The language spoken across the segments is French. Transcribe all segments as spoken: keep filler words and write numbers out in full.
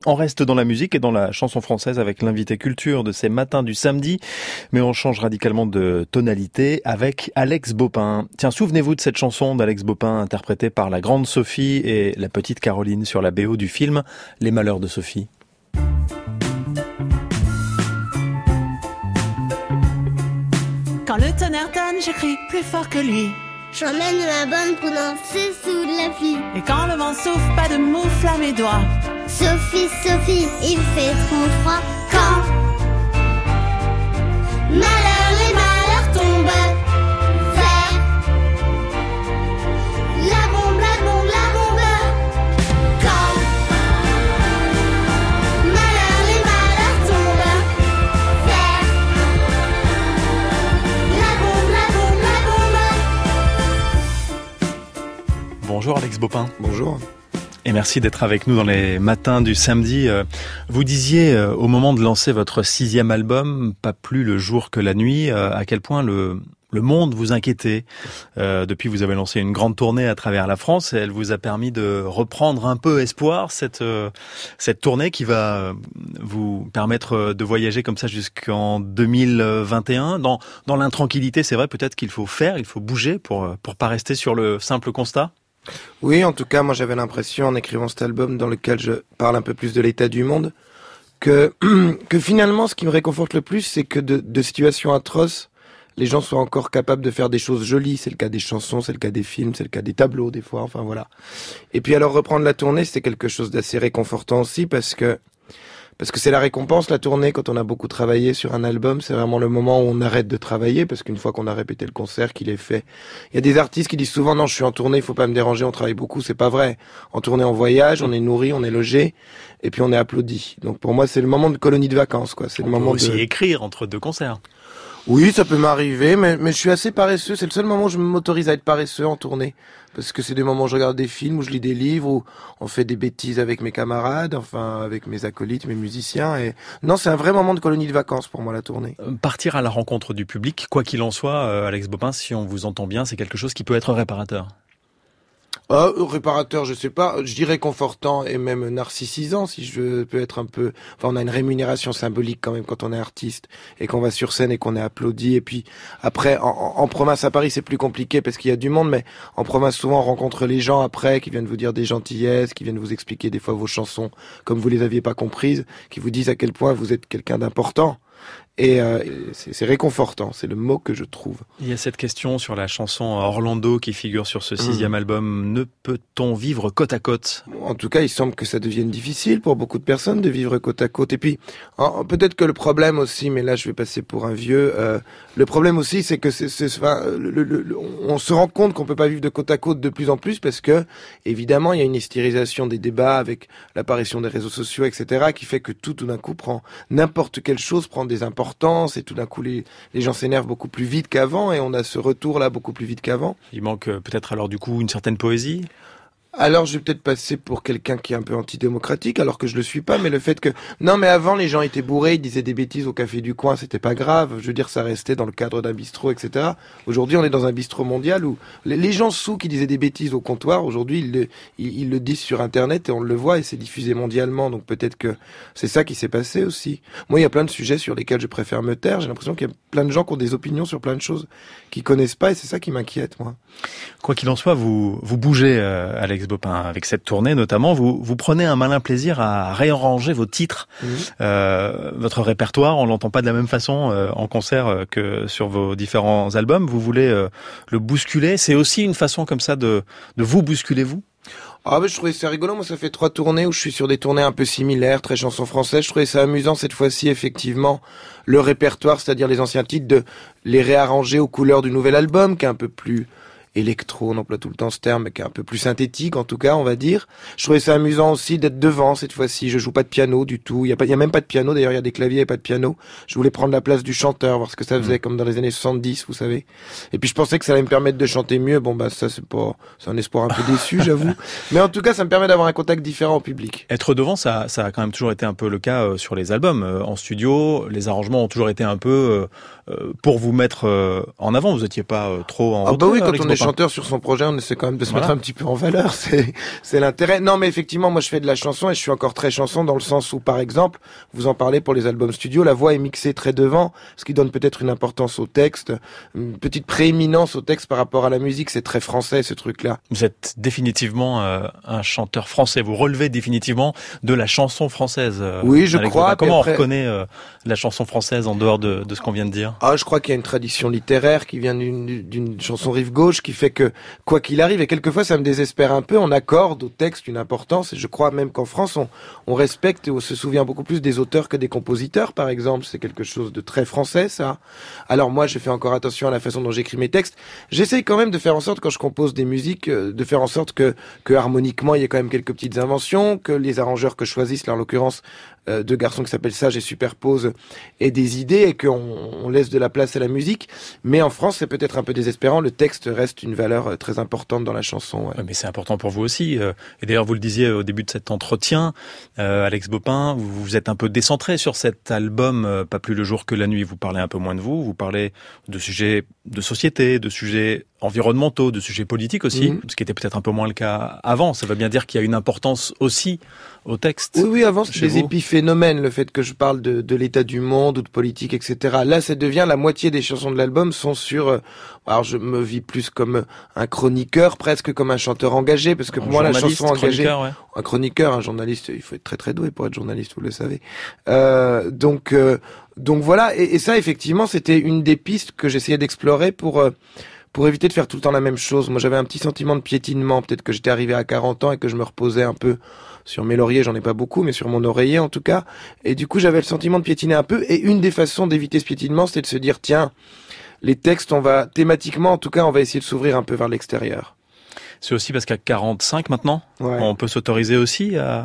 On reste dans la musique et dans la chanson française avec l'invité culture de ces matins du samedi, mais on change radicalement de tonalité avec Alex Baupin. Tiens, souvenez-vous de cette chanson d'Alex Baupin interprétée par la grande Sophie et la petite Caroline sur la B O du film Les Malheurs de Sophie. Quand le tonnerre tonne, je crie plus fort que lui. J'emmène ma bonne pour danser sous la pluie. Et quand le vent souffle, pas de moufle à mes doigts. Sophie, Sophie, il fait trop froid. Quand malheur, les malheurs tombent vers la bombe, la bombe, la bombe. Quand malheur, les malheurs tombent vers la bombe, la bombe, la bombe. Bonjour Alex Baupin. Bonjour. Et merci d'être avec nous dans les matins du samedi. Vous disiez au moment de lancer votre sixième album, Pas plus le jour que la nuit, à quel point le, le monde vous inquiétait. Euh, depuis, vous avez lancé une grande tournée à travers la France et elle vous a permis de reprendre un peu espoir, cette, cette tournée qui va vous permettre de voyager comme ça jusqu'en deux mille vingt et un. Dans, dans l'intranquillité, c'est vrai, peut-être qu'il faut faire, il faut bouger pour, pour pas rester sur le simple constat. Oui, en tout cas, moi j'avais l'impression en écrivant cet album dans lequel je parle un peu plus de l'état du monde, que, que finalement ce qui me réconforte le plus, c'est que de, de situations atroces, les gens soient encore capables de faire des choses jolies. C'est le cas des chansons, c'est le cas des films, c'est le cas des tableaux des fois, enfin voilà. Et puis alors reprendre la tournée, c'est quelque chose d'assez réconfortant aussi parce que Parce que c'est la récompense, la tournée, quand on a beaucoup travaillé sur un album, c'est vraiment le moment où on arrête de travailler, parce qu'une fois qu'on a répété le concert, qu'il est fait. Il y a des artistes qui disent souvent, non, je suis en tournée, il faut pas me déranger, on travaille beaucoup, c'est pas vrai. En tournée, on voyage, on est nourri, on est logé, et puis on est applaudi. Donc pour moi, c'est le moment de colonie de vacances, quoi. C'est on le moment peut aussi de... écrire entre deux concerts. Oui, ça peut m'arriver, mais, mais je suis assez paresseux. C'est le seul moment où je m'autorise à être paresseux en tournée. Parce que c'est des moments où je regarde des films, où je lis des livres, où on fait des bêtises avec mes camarades, enfin, avec mes acolytes, mes musiciens. Et non, c'est un vrai moment de colonie de vacances pour moi, la tournée. Partir à la rencontre du public, quoi qu'il en soit, euh, Alex Baupin, si on vous entend bien, c'est quelque chose qui peut être réparateur. Euh, réparateur, je sais pas, je dirais confortant et même narcissisant, si je peux être un peu... Enfin, on a une rémunération symbolique quand même quand on est artiste et qu'on va sur scène et qu'on est applaudi. Et puis après, en, en province à Paris, c'est plus compliqué parce qu'il y a du monde, mais en province, souvent, on rencontre les gens après qui viennent vous dire des gentillesses, qui viennent vous expliquer des fois vos chansons comme vous les aviez pas comprises, qui vous disent à quel point vous êtes quelqu'un d'important. Et euh, c'est, c'est réconfortant, c'est le mot que je trouve. Il y a cette question sur la chanson Orlando qui figure sur ce sixième mmh. album. Ne peut-on vivre côte à côte ? En tout cas, il semble que ça devienne difficile pour beaucoup de personnes de vivre côte à côte. Et puis, en, peut-être que le problème aussi, mais là je vais passer pour un vieux, euh, le problème aussi c'est que c'est, c'est, enfin, le, le, le, on se rend compte qu'on peut pas vivre de côte à côte de plus en plus parce que, évidemment, il y a une hystérisation des débats avec l'apparition des réseaux sociaux, et cetera, qui fait que tout, tout d'un coup, prend n'importe quelle chose prend des importances. Et tout d'un coup les, les gens s'énervent beaucoup plus vite qu'avant et on a ce retour là beaucoup plus vite qu'avant. Il manque peut-être alors du coup une certaine poésie ? Alors je vais peut-être passer pour quelqu'un qui est un peu antidémocratique alors que je le suis pas, mais le fait que... Non mais avant les gens étaient bourrés, ils disaient des bêtises au café du coin, c'était pas grave, je veux dire ça restait dans le cadre d'un bistrot, et cetera. Aujourd'hui on est dans un bistrot mondial où les gens sous qui disaient des bêtises au comptoir, aujourd'hui ils le, ils, ils le disent sur internet et on le voit et c'est diffusé mondialement, donc peut-être que c'est ça qui s'est passé aussi. Moi il y a plein de sujets sur lesquels je préfère me taire, j'ai l'impression qu'il y a plein de gens qui ont des opinions sur plein de choses qu'ils connaissent pas et c'est ça qui m'inquiète moi. Quoi qu'il en soit, vous, vous bougez euh, Alex Baupin, avec cette tournée notamment, vous, vous prenez un malin plaisir à réarranger vos titres. Mmh. Euh, votre répertoire, on l'entend pas de la même façon euh, en concert euh, que sur vos différents albums. Vous voulez euh, le bousculer. C'est aussi une façon comme ça de, de vous bousculer, vous ? Ah ben je trouvais ça rigolo, moi ça fait trois tournées où je suis sur des tournées un peu similaires, très chansons françaises, je trouvais ça amusant cette fois-ci effectivement, le répertoire, c'est-à-dire les anciens titres, de les réarranger aux couleurs du nouvel album, qui est un peu plus électro, on emploie tout le temps ce terme, mais qui est un peu plus synthétique en tout cas, on va dire. Je trouvais ça amusant aussi d'être devant cette fois-ci, je joue pas de piano du tout, il y a pas, il y a même pas de piano, d'ailleurs il y a des claviers et pas de piano. Je voulais prendre la place du chanteur, voir ce que ça faisait, mmh. comme dans les années soixante-dix, vous savez. Et puis je pensais que ça allait me permettre de chanter mieux, bon bah ça c'est pas, c'est un espoir un peu déçu, j'avoue. Mais en tout cas, ça me permet d'avoir un contact différent au public. Être devant, ça, ça a quand même toujours été un peu le cas euh, sur les albums. Euh, en studio, les arrangements ont toujours été un peu euh, pour vous mettre euh, en avant. Vous étiez pas euh, trop en ah hauteur, bah oui, quand on est chanteur sur son projet, on essaie quand même de se Voilà. mettre un petit peu en valeur. C'est, c'est l'intérêt. Non, mais effectivement, moi, je fais de la chanson et je suis encore très chanson dans le sens où, par exemple, vous en parlez pour les albums studio, la voix est mixée très devant, ce qui donne peut-être une importance au texte, une petite prééminence au texte par rapport à la musique. C'est très français, ce truc-là. Vous êtes définitivement euh, un chanteur français. Vous relevez définitivement de la chanson française. euh, Oui, je Alex crois, Bopin. puis Comment après- on reconnaît euh, la chanson française en dehors de, de ce qu'on vient de dire? Ah, je crois qu'il y a une tradition littéraire qui vient d'une, d'une chanson rive gauche qui fait que, quoi qu'il arrive, et quelquefois ça me désespère un peu, on accorde au texte une importance, et je crois même qu'en France, on, on respecte et on se souvient beaucoup plus des auteurs que des compositeurs, par exemple. C'est quelque chose de très français, ça. Alors moi, je fais encore attention à la façon dont j'écris mes textes. J'essaye quand même de faire en sorte, quand je compose des musiques, euh, de faire en sorte que, que harmoniquement, il y ait quand même quelques petites inventions, que les arrangeurs que je choisisse, là, en l'occurrence, euh, deux garçons qui s'appellent Sage et Superpose, aient des idées et qu'on on laisse de la place à la musique. Mais en France, c'est peut-être un peu désespérant. Le texte reste une valeur euh, très importante dans la chanson. Ouais. Ouais, mais c'est important pour vous aussi. euh, Et d'ailleurs, vous le disiez au début de cet entretien, euh, Alex Bopin, vous vous êtes un peu décentré sur cet album euh, Pas plus le jour que la nuit. Vous parlez un peu moins de vous, vous parlez de sujets de société, de sujets environnementaux, de sujets politiques aussi, Mhm. ce qui était peut-être un peu moins le cas avant. Ça veut bien dire qu'il y a une importance aussi au texte. Oui, oui, avant, c'était Chez des vous. épiphénomènes, le fait que je parle de, de l'état du monde ou de politique, et cetera. Là, ça devient, la moitié des chansons de l'album sont sur, euh, alors je me vis plus comme un chroniqueur, presque comme un chanteur engagé, parce que pour Un moi, la journaliste, chanson engagée, chroniqueur, ouais. un chroniqueur, un journaliste, il faut être très très doué pour être journaliste, vous le savez. Euh, donc, euh, donc voilà, et, et ça, effectivement, c'était une des pistes que j'essayais d'explorer pour... euh, pour éviter de faire tout le temps la même chose. Moi, j'avais un petit sentiment de piétinement. Peut-être que j'étais arrivé à quarante ans et que je me reposais un peu sur mes lauriers. J'en ai pas beaucoup, mais sur mon oreiller, en tout cas. Et du coup, j'avais le sentiment de piétiner un peu. Et une des façons d'éviter ce piétinement, c'était de se dire, tiens, les textes, on va, thématiquement, en tout cas, on va essayer de s'ouvrir un peu vers l'extérieur. C'est aussi parce qu'à quarante-cinq maintenant, Ouais. on peut s'autoriser aussi à,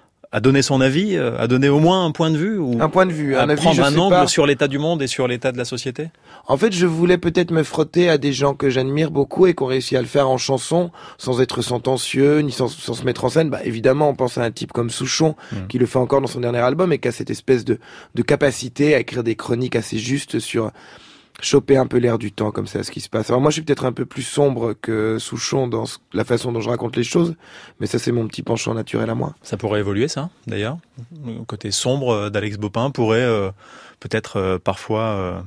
à donner son avis, euh, à donner au moins un point de vue ou Un point de vue, à un avis, prendre je un sais angle pas. sur l'état du monde et sur l'état de la société. En fait, je voulais peut-être me frotter à des gens que j'admire beaucoup et qui ont réussi à le faire en chanson, sans être sentencieux, ni sans, sans se mettre en scène. Bah, évidemment, on pense à un type comme Souchon, Mm. qui le fait encore dans son dernier album et qui a cette espèce de, de capacité à écrire des chroniques assez justes sur choper un peu l'air du temps, comme ça, ce qui se passe. Alors moi, je suis peut-être un peu plus sombre que Souchon dans ce- la façon dont je raconte les choses, mais ça, c'est mon petit penchant naturel à moi. Ça pourrait évoluer, ça, d'ailleurs. Le côté sombre d'Alex Bopin pourrait euh, peut-être euh, parfois... euh,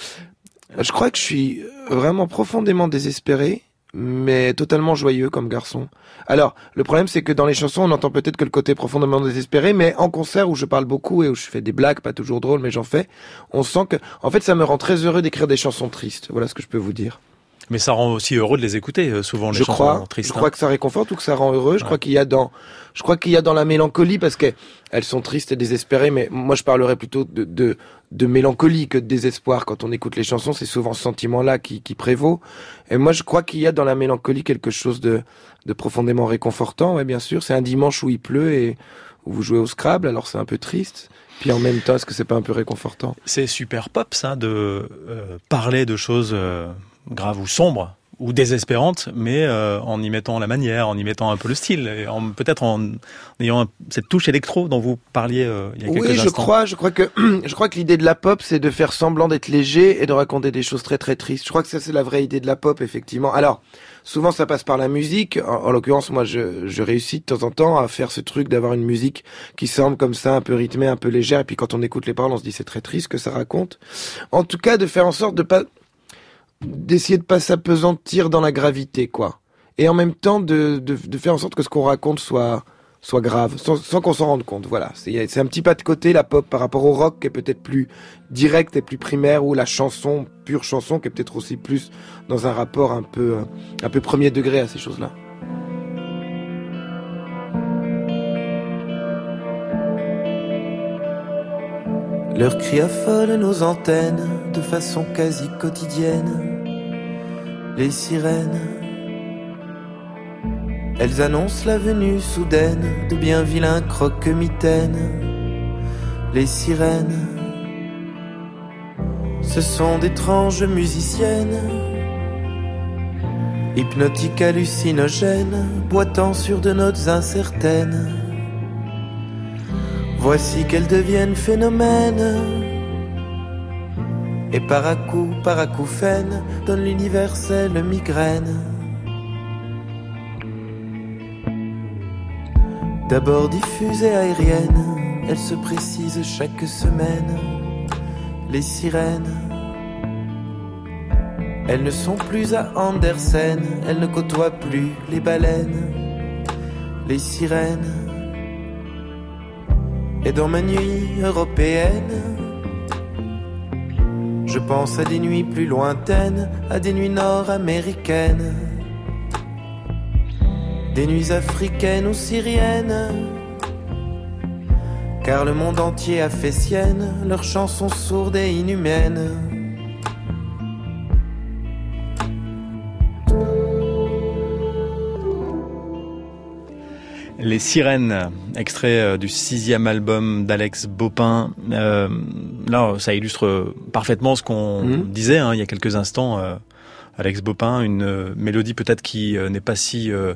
Je crois que je suis vraiment profondément désespéré, mais totalement joyeux comme garçon. Alors, le problème, c'est que dans les chansons, on entend peut-être que le côté profondément désespéré, mais en concert où je parle beaucoup et où je fais des blagues, pas toujours drôles, mais j'en fais, on sent que, en fait, ça me rend très heureux d'écrire des chansons tristes. Voilà ce que je peux vous dire. Mais ça rend aussi heureux de les écouter, euh, souvent, les Je chansons crois, tristes. je crois que ça réconforte ou que ça rend heureux. Je Ouais. crois qu'il y a dans, je crois qu'il y a dans la mélancolie parce qu'elles elles sont tristes et désespérées, mais moi je parlerais plutôt de, de, de mélancolie que de désespoir. Quand on écoute les chansons, c'est souvent ce sentiment-là qui, qui prévaut. Et moi je crois qu'il y a dans la mélancolie quelque chose de, de profondément réconfortant, ouais, bien sûr. C'est un dimanche où il pleut et où vous jouez au Scrabble, alors c'est un peu triste. Puis en même temps, est-ce que c'est pas un peu réconfortant? C'est super pop, ça, de euh, parler de choses euh, graves ou sombres ou désespérantes, mais euh, en y mettant la manière, en y mettant un peu le style, et en, peut-être en ayant un- cette touche électro dont vous parliez euh, il y a quelques Oui, je instants. crois, je crois que, je crois que l'idée de la pop, c'est de faire semblant d'être léger et de raconter des choses très très tristes. Je crois que ça, c'est la vraie idée de la pop, effectivement. Alors, souvent, ça passe par la musique. En, en l'occurrence, moi, je, je réussis de temps en temps à faire ce truc d'avoir une musique qui semble comme ça, un peu rythmée, un peu légère. Et puis, quand on écoute les paroles, on se dit c'est très triste que ça raconte. En tout cas, de faire en sorte de pas, d'essayer de pas s'apesantir dans la gravité, quoi. Et en même temps, de, de, de faire en sorte que ce qu'on raconte soit, soit grave, sans, sans qu'on s'en rende compte. Voilà, c'est c'est un petit pas de côté la pop par rapport au rock qui est peut-être plus direct et plus primaire, ou la chanson, pure chanson, qui est peut-être aussi plus dans un rapport un peu, euh, un peu premier degré à ces choses-là. Leur cri affole nos antennes de façon quasi quotidienne. Les sirènes, elles annoncent la venue soudaine de bien vilains croque-mitaines. Les sirènes, ce sont d'étranges musiciennes, hypnotiques hallucinogènes, boitant sur de notes incertaines. Voici qu'elles deviennent phénomènes, et par à coup, par acouphène, donne l'universelle migraine. D'abord diffusée aérienne, elle se précise chaque semaine. Les sirènes, elles ne sont plus à Andersen, elles ne côtoient plus les baleines. Les sirènes, et dans ma nuit européenne, je pense à des nuits plus lointaines, à des nuits nord-américaines, des nuits africaines ou syriennes. Car le monde entier a fait sienne leurs chansons sourdes et inhumaines. Les Sirènes, extrait du sixième album d'Alex Baupin. Euh, là, ça illustre parfaitement ce qu'on mmh. disait hein, il y a quelques instants. Euh, Alex Baupin, une euh, mélodie peut-être qui euh, n'est pas si euh,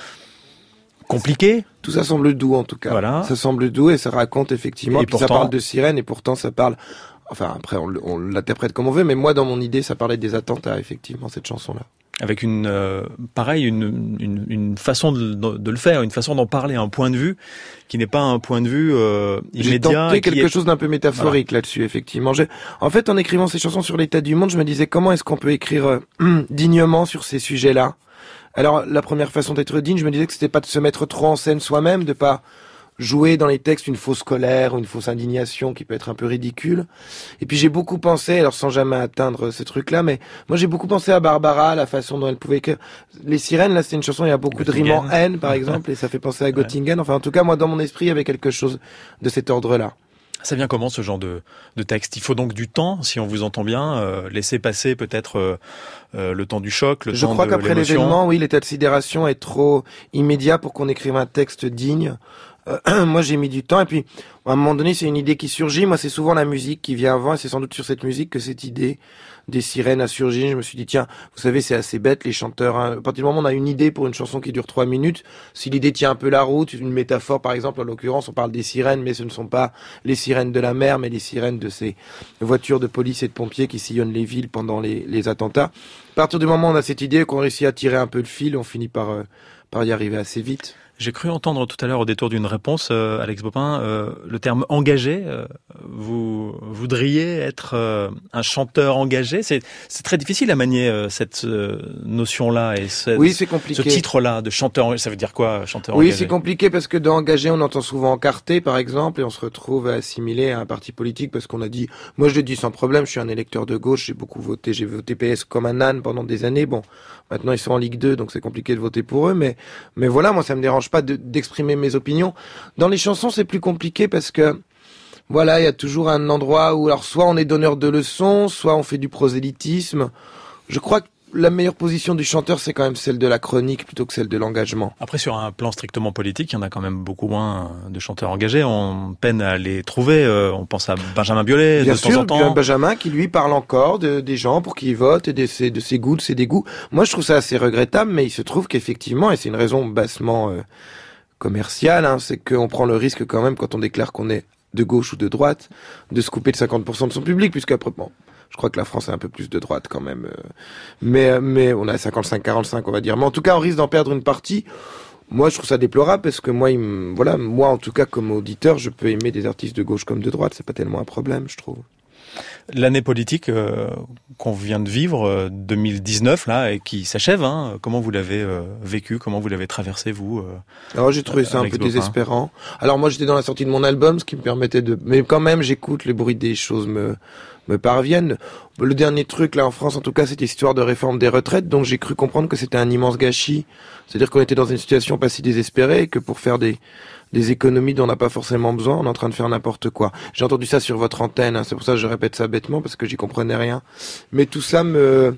compliquée. Tout ça semble doux en tout cas. Voilà. Ça semble doux et ça raconte effectivement. Et puis pourtant, ça parle de sirènes et pourtant ça parle. Enfin après on, on l'interprète comme on veut, mais moi dans mon idée ça parlait des attentats effectivement cette chanson-là. Avec une euh, pareil une, une une façon de, de le faire, une façon d'en parler, un point de vue qui n'est pas un point de vue euh, immédiat. J'ai tenté quelque est... chose d'un peu métaphorique voilà. là-dessus effectivement. J'ai... En fait en écrivant ces chansons sur l'état du monde, je me disais comment est-ce qu'on peut écrire euh, dignement sur ces sujets-là. Alors la première façon d'être digne, je me disais que c'était pas de se mettre trop en scène soi-même, de pas jouer dans les textes une fausse colère ou une fausse indignation qui peut être un peu ridicule. Et puis j'ai beaucoup pensé, alors sans jamais atteindre ce truc-là, mais moi j'ai beaucoup pensé à Barbara, la façon dont elle pouvait écrire. Les Sirènes, là c'est une chanson, il y a beaucoup Göttingen. de rimes en haine par exemple, et ça fait penser à Göttingen. Enfin en tout cas moi dans mon esprit il y avait quelque chose de cet ordre-là. Ça vient comment ce genre de, de texte? Il faut donc du temps, si on vous entend bien, euh, laisser passer peut-être euh, euh, le temps du choc, le Je temps de l'émotion. Je crois qu'après l'événement, oui, l'état de sidération est trop immédiat pour qu'on écrive un texte digne. Euh, moi, j'ai mis du temps et puis à un moment donné, c'est une idée qui surgit. Moi, c'est souvent la musique qui vient avant et c'est sans doute sur cette musique que cette idée des sirènes a surgi. Je me suis dit, tiens, vous savez, c'est assez bête, les chanteurs. Hein. À partir du moment où on a une idée pour une chanson qui dure trois minutes, si l'idée tient un peu la route, une métaphore, par exemple, en l'occurrence, on parle des sirènes, mais ce ne sont pas les sirènes de la mer, mais les sirènes de ces voitures de police et de pompiers qui sillonnent les villes pendant les, les attentats. À partir du moment où on a cette idée, qu'on réussit à tirer un peu le fil, on finit par, euh, par y arriver assez vite. J'ai cru entendre tout à l'heure au détour d'une réponse, euh, Alex Baupin, euh, le terme engagé. Euh, vous voudriez être euh, un chanteur engagé. C'est, c'est très difficile à manier euh, cette euh, notion-là et ce, oui, c'est compliqué. Ce titre-là de chanteur engagé. Ça veut dire quoi, chanteur oui, engagé? Oui, c'est compliqué parce que d'engagé, on entend souvent encarté, par exemple, et on se retrouve assimilé à un parti politique parce qu'on a dit, moi je le dis sans problème, je suis un électeur de gauche, j'ai beaucoup voté, j'ai voté P S comme un âne pendant des années. Bon, maintenant ils sont en Ligue deux, donc c'est compliqué de voter pour eux, mais mais voilà, moi ça me dérange pas de, d'exprimer mes opinions. Dans les chansons, c'est plus compliqué parce que voilà, il y a toujours un endroit où alors soit on est donneur de leçons, soit on fait du prosélytisme. Je crois que la meilleure position du chanteur, c'est quand même celle de la chronique plutôt que celle de l'engagement. Après, sur un plan strictement politique, il y en a quand même beaucoup moins de chanteurs engagés. On peine à les trouver. On pense à Benjamin Biolay Bien de sûr, temps en temps. Benjamin qui lui parle encore de, des gens pour qui ils votent et de ses, de ses goûts, de ses dégoûts. Moi, je trouve ça assez regrettable, mais il se trouve qu'effectivement, et c'est une raison bassement euh, commerciale, hein, c'est qu'on prend le risque quand même quand on déclare qu'on est de gauche ou de droite, de se couper de cinquante pour cent de son public, puisqu'après, bon, je crois que la France est un peu plus de droite quand même. Mais, mais on a cinquante-cinq quarante-cinq, on va dire. Mais en tout cas, on risque d'en perdre une partie. Moi, je trouve ça déplorable parce que moi, il me, voilà, moi, en tout cas, comme auditeur, je peux aimer des artistes de gauche comme de droite. C'est pas tellement un problème, je trouve. L'année politique euh, qu'on vient de vivre, euh, deux mille dix-neuf, là, et qui s'achève, hein, comment vous l'avez euh, vécu, comment vous l'avez traversé, vous euh, Alors j'ai trouvé ça un peu Baupin. Désespérant. Alors moi j'étais dans la sortie de mon album, ce qui me permettait de... Mais quand même, j'écoute, les bruits des choses me, me parviennent. Le dernier truc, là, en France, en tout cas, c'était l'histoire de réforme des retraites, donc j'ai cru comprendre que c'était un immense gâchis. C'est-à-dire qu'on était dans une situation pas si désespérée, et que pour faire des... des économies dont on n'a pas forcément besoin, on est en train de faire n'importe quoi. J'ai entendu ça sur votre antenne, hein, c'est pour ça que je répète ça bêtement, parce que j'y comprenais rien. Mais tout ça me...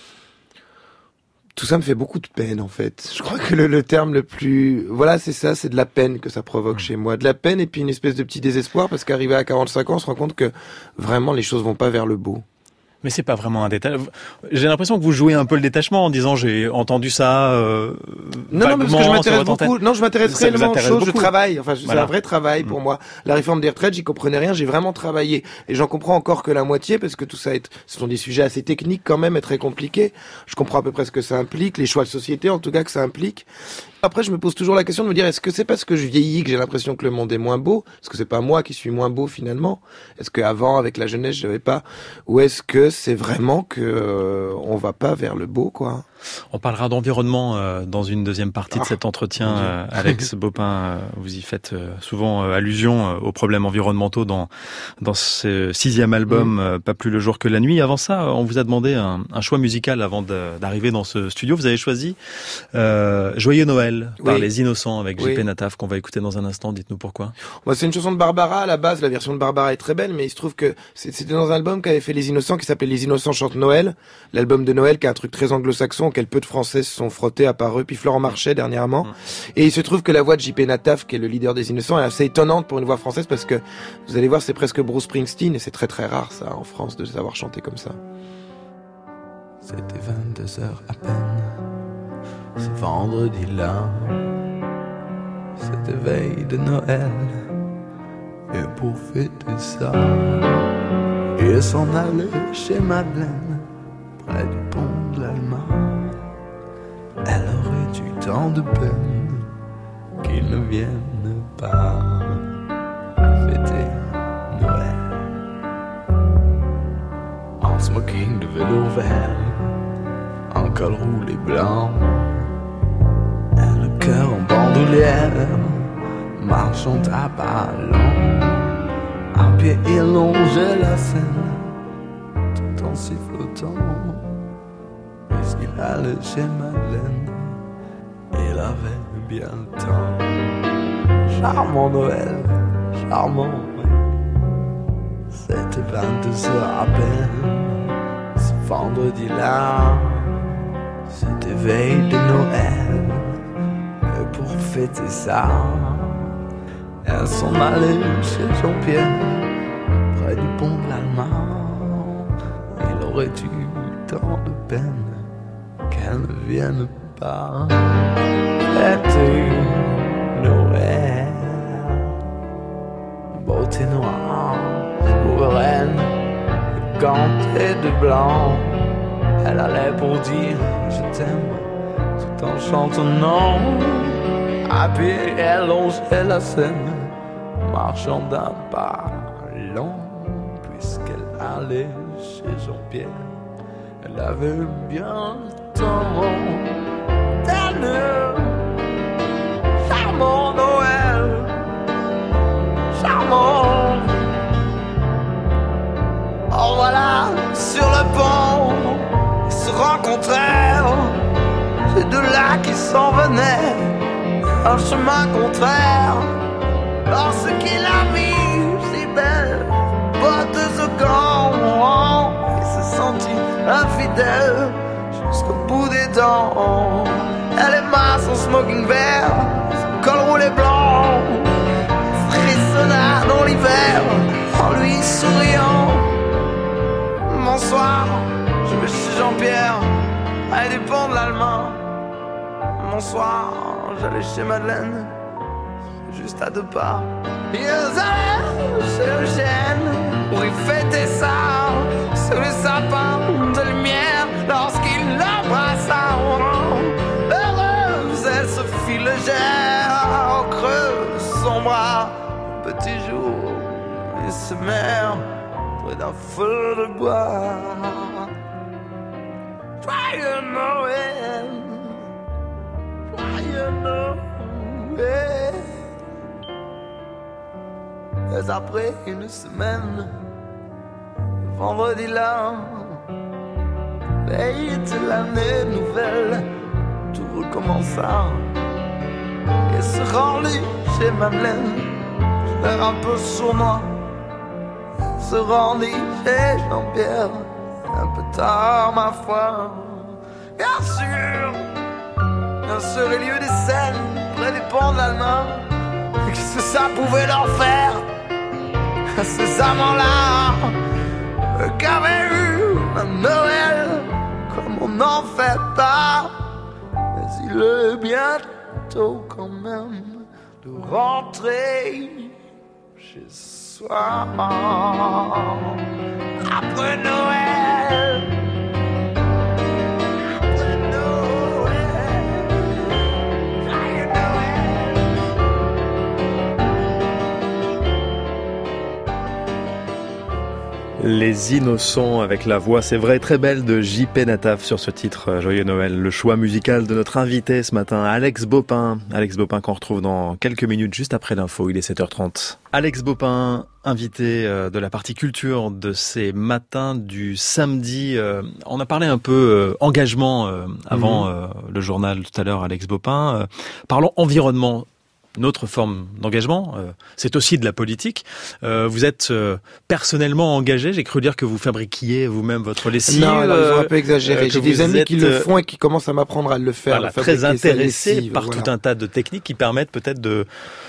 Tout ça me fait beaucoup de peine, en fait. Je crois que le, le terme le plus... Voilà, c'est ça, c'est de la peine que ça provoque mmh. chez moi. De la peine et puis une espèce de petit désespoir, parce qu'arrivé à quarante-cinq ans, on se rend compte que vraiment les choses vont pas vers le beau. Mais c'est pas vraiment un détachement. J'ai l'impression que vous jouez un peu le détachement en disant j'ai entendu ça. Euh, non, non, mais parce que je m'intéresse beaucoup. Antenne. Non, je m'intéresse Ça réellement aux choses. beaucoup. Je travaille. Enfin, c'est Voilà. un vrai travail pour mmh. moi. La réforme des retraites, j'y comprenais rien. J'ai vraiment travaillé et j'en comprends encore que la moitié parce que tout ça, est, ce sont des sujets assez techniques quand même et très compliqués. Je comprends à peu près ce que ça implique, les choix de société en tout cas que ça implique. Après, je me pose toujours la question de me dire, est-ce que c'est parce que je vieillis que j'ai l'impression que le monde est moins beau? Est-ce que c'est pas moi qui suis moins beau finalement? Est-ce qu'avant, avec la jeunesse, je n'avais pas? Ou est-ce que c'est vraiment que euh, on va pas vers le beau, quoi? On parlera d'environnement euh, dans une deuxième partie ah, de cet entretien. Euh, Alex Bopin, euh, vous y faites euh, souvent euh, allusion euh, aux problèmes environnementaux dans dans ce sixième album, mmh. euh, Pas plus le jour que la nuit. Avant ça, on vous a demandé un, un choix musical avant de, d'arriver dans ce studio. Vous avez choisi euh, Joyeux Noël par oui. Les Innocents avec oui. J P Nataf qu'on va écouter dans un instant. Dites-nous pourquoi. Moi, c'est une chanson de Barbara à la base. La version de Barbara est très belle, mais il se trouve que c'était dans un album qu'avait fait Les Innocents qui s'appelait Les Innocents chantent Noël. L'album de Noël qui est un truc très anglo-saxon auquel peu de Français se sont frottés à part eux, puis Florent Marchais dernièrement. Mmh. Et il se trouve que la voix de J P Nataf, qui est le leader des Innocents, est assez étonnante pour une voix française parce que vous allez voir, c'est presque Bruce Springsteen et c'est très très rare ça en France de savoir chanter comme ça. C'était vingt-deux heures à peine, ce vendredi-là, c'était veille de Noël, et pour fêter ça, il s'en allait chez Madeleine, près du pont de l'Allemagne. Elle aurait eu tant de peine qu'il ne vienne pas fêter Noël. En smoking de velours vert, en col roulé blanc, et le cœur en bandoulière, marchant à pas lents. À pied il longeait la Seine, tout en sifflotant. Puisqu'il allait chez Madeleine, il avait bien le temps. Charmant Noël, charmant, c'était vingt-deux heures à peine, ce vendredi-là, c'était veille de Noël, et pour fêter ça, elle s'en allait chez Jean-Pierre, près du pont de l'Allemagne. Il aurait eu tant de peine qu'elle ne vienne pas fêter Noël. Beauté noire, souveraine, gantée de blanc, elle allait pour dire je t'aime tout en chantonnant. À pied elle longeait la Seine, marchant d'un pas lent, puisqu'elle allait chez Jean-Pierre. Elle avait bien le temps d'elle. Charmant Noël, charmant. Oh voilà, sur le pont, ils se rencontrèrent. Ces deux-là qui s'en venaient, un chemin contraire. Lorsqu'il a mis si belle, bottes au gants, il se sentit infidèle jusqu'au bout des dents. Elle aima son smoking vert, son col roulé blanc, frissonna dans l'hiver en lui souriant. Bonsoir, je vais chez Jean-Pierre, près du pont de l'Allemagne. Bonsoir, j'allais chez Madeleine, juste à deux pas. Ils allaient chez Eugène, où ils fêtaient ça, sous le sapin de lumière, lorsqu'il l'embrassa. Heureuse, elle se fit légère au creux de son bras. Petit jour, ils se mirent près d'un feu de bois. Joyeux Noël, joyeux Noël. Et après une semaine, vendredi là, veille de l'année nouvelle, tout recommença. Et se rendit chez Madeleine, l'air un peu sournois. Se rendit chez Jean-Pierre, un peu tard ma foi. Bien sûr, bien sûr, les lieux des scènes, près des ponts de l'Allemagne. Qu'est-ce que ça pouvait leur faire, ces amants-là, qu'avaient eu il est bientôt quand même de rentrer chez soi. Après Noël, après Noël, joyeux Noël. Les Innocents avec la voix, c'est vrai, très belle de J P Nataf sur ce titre Joyeux Noël. Le choix musical de notre invité ce matin, Alex Baupin. Alex Baupin qu'on retrouve dans quelques minutes juste après l'info, il est sept heures trente. Alex Baupin, invité de la partie culture de ces matins du samedi. On a parlé un peu engagement avant mmh. le journal tout à l'heure, Alex Baupin. Parlons environnement. Une autre forme d'engagement, euh, c'est aussi de la politique. Euh, vous êtes euh, personnellement engagé. J'ai cru dire que vous fabriquiez vous-même votre lessive. Non, alors, ils ont un peu exagéré. Euh, J'ai des amis êtes, qui le font et qui commencent à m'apprendre à le faire. Voilà, très intéressés par voilà. tout un tas de techniques qui permettent peut-être de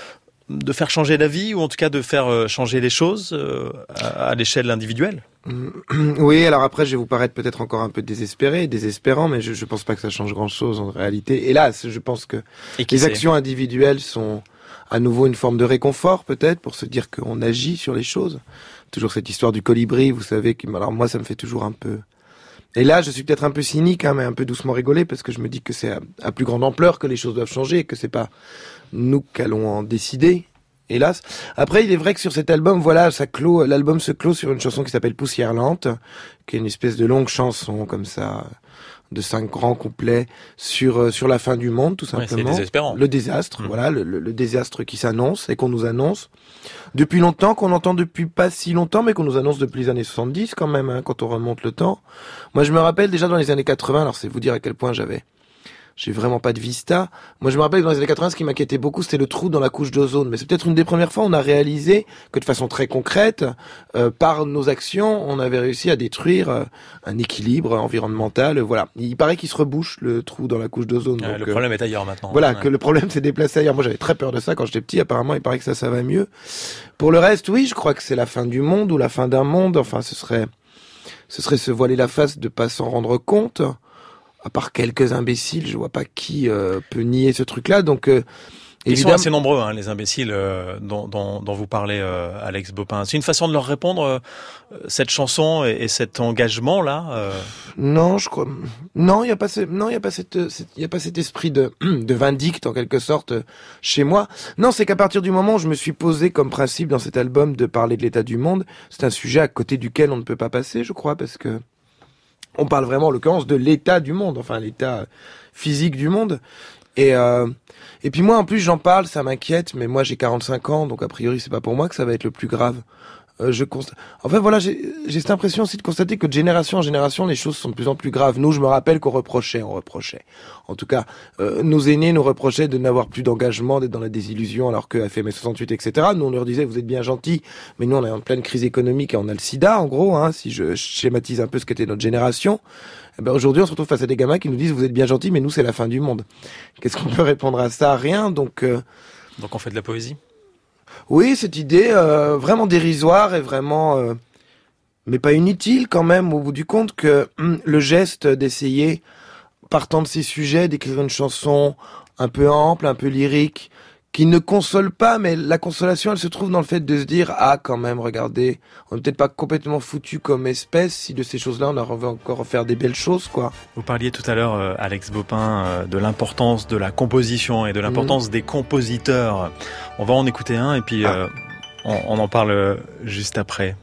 de faire changer la vie ou en tout cas de faire changer les choses euh, à, à l'échelle individuelle. Oui, alors après, je vais vous paraître peut-être encore un peu désespéré, désespérant, mais je, je pense pas que ça change grand-chose en réalité. Hélas, je pense que les sait actions individuelles sont à nouveau une forme de réconfort, peut-être, pour se dire qu'on agit sur les choses. Toujours cette histoire du colibri, vous savez, qui, alors moi, ça me fait toujours un peu... Et là, je suis peut-être un peu cynique, hein, mais un peu doucement rigolé, parce que je me dis que c'est à, à plus grande ampleur que les choses doivent changer, et que c'est pas nous qu'allons en décider. Hélas. Après, il est vrai que sur cet album, voilà, ça clôt, l'album se clôt sur une chanson qui s'appelle Poussière lente, qui est une espèce de longue chanson, comme ça, de cinq grands couplets sur, sur la fin du monde, tout simplement. Ouais, c'est désespérant. Le désastre, mmh. voilà, le, le, le désastre qui s'annonce et qu'on nous annonce depuis longtemps, qu'on entend depuis pas si longtemps, mais qu'on nous annonce depuis les années soixante-dix quand même, hein, quand on remonte le temps. Moi, je me rappelle déjà dans les années quatre-vingts, alors c'est vous dire à quel point j'avais J'ai vraiment pas de vista. Moi, je me rappelle que dans les années quatre-vingts, ce qui m'inquiétait beaucoup, c'était le trou dans la couche d'ozone. Mais c'est peut-être une des premières fois où on a réalisé que de façon très concrète, euh, par nos actions, on avait réussi à détruire euh, un équilibre environnemental. Voilà. Il paraît qu'il se rebouche, le trou dans la couche d'ozone. Ouais, donc, le problème euh, est ailleurs maintenant. Voilà, ouais. que le problème s'est déplacé ailleurs. Moi, j'avais très peur de ça quand j'étais petit. Apparemment, il paraît que ça, ça va mieux. Pour le reste, oui, je crois que c'est la fin du monde ou la fin d'un monde. Enfin, ce serait, ce serait se voiler la face de pas s'en rendre compte. À part quelques imbéciles, je vois pas qui euh, peut nier ce truc-là. Donc, euh, ils évidemment... sont assez nombreux, hein, les imbéciles euh, dont, dont, dont vous parlez, euh, Alex Baupin. C'est une façon de leur répondre, euh, cette chanson et, et cet engagement-là. Euh... Non, je crois. Non, il y a pas, ce... non, il y a pas cette, il y a pas cet esprit de de vindicte en quelque sorte chez moi. Non, c'est qu'à partir du moment où je me suis posé comme principe dans cet album de parler de l'état du monde, c'est un sujet à côté duquel on ne peut pas passer, je crois, parce que on parle vraiment, en l'occurrence, de l'état du monde, enfin l'état physique du monde. Et euh, et puis moi, en plus, j'en parle, ça m'inquiète, mais moi j'ai quarante-cinq ans, donc a priori, c'est pas pour moi que ça va être le plus grave. Euh, je constate. En fait, voilà, j'ai, j'ai cette impression aussi de constater que de génération en génération, les choses sont de plus en plus graves. Nous, je me rappelle qu'on reprochait, on reprochait. En tout cas, euh, nos aînés nous reprochaient de n'avoir plus d'engagement, d'être dans la désillusion, alors que F M soixante-huit, et cetera. Nous, on leur disait, vous êtes bien gentils, mais nous, on est en pleine crise économique et on a le sida, en gros, hein, si je schématise un peu ce qu'était notre génération. Eh ben, aujourd'hui, on se retrouve face à des gamins qui nous disent, vous êtes bien gentils, mais nous, c'est la fin du monde. Qu'est-ce qu'on peut répondre à ça? Rien, donc... Euh... Donc on fait de la poésie? Oui, cette idée euh, vraiment dérisoire et vraiment, euh, mais pas inutile quand même, au bout du compte, que hum, le geste d'essayer, partant de ces sujets, d'écrire une chanson un peu ample, un peu lyrique, qui ne console pas, mais la consolation, elle se trouve dans le fait de se dire, ah, quand même, regardez, on n'est peut-être pas complètement foutu comme espèce, si de ces choses-là, on arrive encore à faire des belles choses, quoi. Vous parliez tout à l'heure, euh, Alex Baupin, euh, de l'importance de la composition et de l'importance mmh. des compositeurs. On va en écouter un, et puis ah. euh, on, on en parle juste après.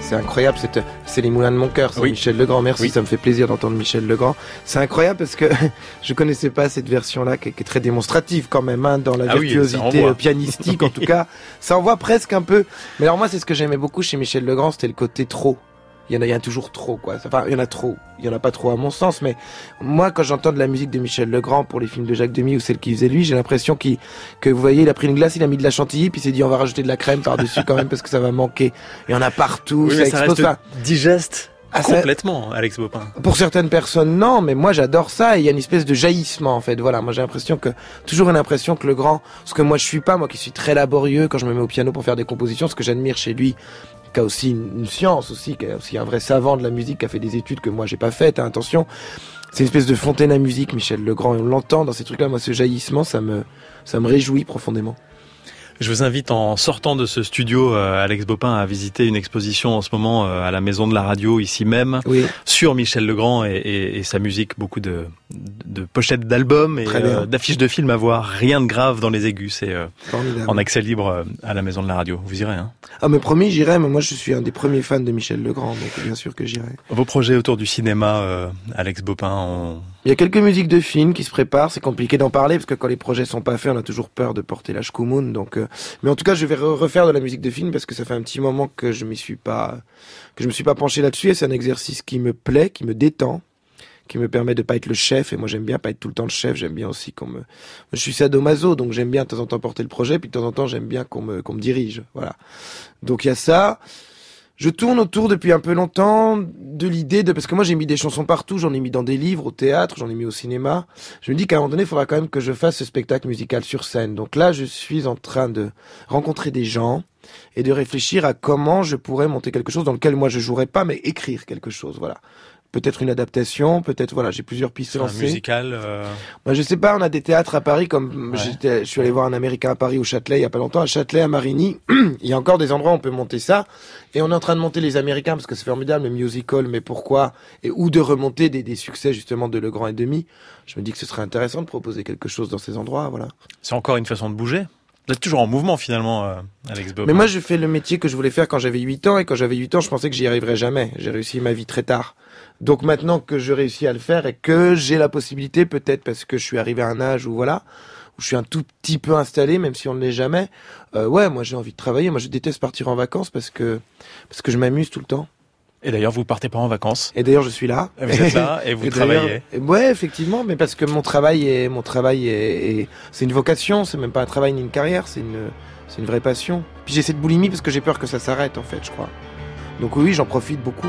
c'est incroyable, c'est, c'est les moulins de mon cœur, c'est Oui. Michel Legrand. Merci, Oui. ça me fait plaisir d'entendre Michel Legrand. C'est incroyable parce que je connaissais pas cette version-là qui est, qui est très démonstrative quand même, hein, dans la Ah oui, ça virtuosité envoie. euh, pianistique en tout cas. Ça envoie presque un peu. Mais alors moi, c'est ce que j'aimais beaucoup chez Michel Legrand, c'était le côté trop. Il y en a, il y en a toujours trop, quoi. Enfin, il y en a trop. Il y en a pas trop à mon sens, mais moi, quand j'entends de la musique de Michel Legrand pour les films de Jacques Demy ou celle qu'il faisait lui, j'ai l'impression qu'il, que vous voyez, il a pris une glace, il a mis de la chantilly, puis il s'est dit on va rajouter de la crème par-dessus quand même parce que ça va manquer. Il y en a partout, Oui, ça mais ça explose reste pas. digeste Ah, ça- complètement, Alex Bopin. Pour certaines personnes, non, mais moi j'adore ça et il y a une espèce de jaillissement en fait. Voilà, moi j'ai l'impression que, toujours une impression que le grand, ce que moi je suis pas, moi qui suis très laborieux quand je me mets au piano pour faire des compositions, ce que j'admire chez lui, qui a aussi une, une science aussi, qui est aussi un vrai savant de la musique, qui a fait des études que moi j'ai pas faites, hein, attention. C'est une espèce de fontaine à musique, Michel Legrand, et on l'entend dans ces trucs-là. Moi ce jaillissement, ça me, ça me réjouit profondément. Je vous invite en sortant de ce studio, euh, Alex Bopin, à visiter une exposition en ce moment euh, à la Maison de la Radio, ici même, Oui. sur Michel Legrand et, et, et sa musique, beaucoup de, de pochettes d'albums et Très bien. euh, d'affiches de films à voir. Rien de grave dans les aigus, c'est euh, Formidable. en accès libre euh, à la Maison de la Radio. Vous irez, hein? Ah mais promis, j'irai, mais moi je suis un des premiers fans de Michel Legrand, donc bien sûr que j'irai. Vos projets autour du cinéma, euh, Alex Bopin, on... Il y a quelques musiques de films qui se préparent, c'est compliqué d'en parler parce que quand les projets sont pas faits, on a toujours peur de porter la chkoumoun. Donc, euh, mais en tout cas, je vais re- refaire de la musique de film parce que ça fait un petit moment que je m'y suis pas, que je me suis pas penché là-dessus et c'est un exercice qui me plaît, qui me détend, qui me permet de pas être le chef. Et moi, j'aime bien pas être tout le temps le chef. J'aime bien aussi qu'on me, je suis sadomaso, donc j'aime bien de temps en temps porter le projet, puis de temps en temps, j'aime bien qu'on me, qu'on me dirige. Voilà. Donc il y a ça. Je tourne autour depuis un peu longtemps de l'idée de, parce que moi j'ai mis des chansons partout, j'en ai mis dans des livres, au théâtre, j'en ai mis au cinéma. Je me dis qu'à un moment donné, il faudra quand même que je fasse ce spectacle musical sur scène. Donc là, je suis en train de rencontrer des gens et de réfléchir à comment je pourrais monter quelque chose dans lequel moi je jouerais pas, mais écrire quelque chose, voilà. Peut-être une adaptation, peut-être, voilà, j'ai plusieurs pistes un lancées. musical. Euh... Moi, je sais pas, on a des théâtres à Paris, comme Ouais. j'étais, je suis allé voir un Américain à Paris, au Châtelet, il y a pas longtemps, à Châtelet, à Marigny. Il y a encore des endroits où on peut monter ça. Et on est en train de monter les Américains, parce que c'est formidable, le musical, mais pourquoi? Et, ou de remonter des, des succès, justement, de Legrand et Demy. Je me dis que ce serait intéressant de proposer quelque chose dans ces endroits, voilà. C'est encore une façon de bouger. Vous êtes toujours en mouvement, finalement, euh, Alex Bopin. Mais moi, je fais le métier que je voulais faire quand j'avais huit ans, et quand j'avais huit ans, je pensais que j'y arriverais jamais. J'ai réussi ma vie très tard. Donc maintenant que je réussis à le faire et que j'ai la possibilité, peut-être parce que je suis arrivé à un âge où voilà, où je suis un tout petit peu installé, même si on ne l'est jamais, euh, ouais, moi j'ai envie de travailler. Moi je déteste partir en vacances parce que, parce que je m'amuse tout le temps. Et d'ailleurs, vous partez pas en vacances. Et d'ailleurs, je suis là. Vous êtes là et vous Et d'ailleurs- travaillez. et ouais, effectivement, mais parce que mon travail est, mon travail est, est- c'est une vocation, c'est même pas un travail ni une carrière, c'est une, c'est une vraie passion. Puis j'ai cette boulimie parce que j'ai peur que ça s'arrête, en fait, je crois. Donc oui, j'en profite beaucoup.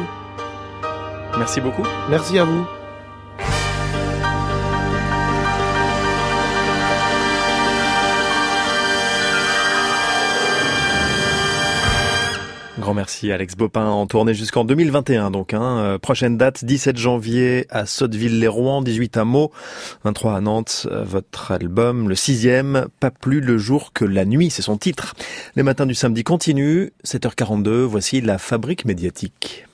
Merci beaucoup. Merci à vous. Grand merci Alex Bopin, en tournée jusqu'en deux mille vingt et un donc. Hein. Euh, prochaine date, dix-sept janvier à Sotteville-les-Rouen, dix-huit à Meaux, vingt-trois à Nantes. Euh, votre album, le sixième, Pas plus le jour que la nuit, c'est son titre. Les matins du samedi continuent, sept heures quarante-deux, voici La Fabrique médiatique.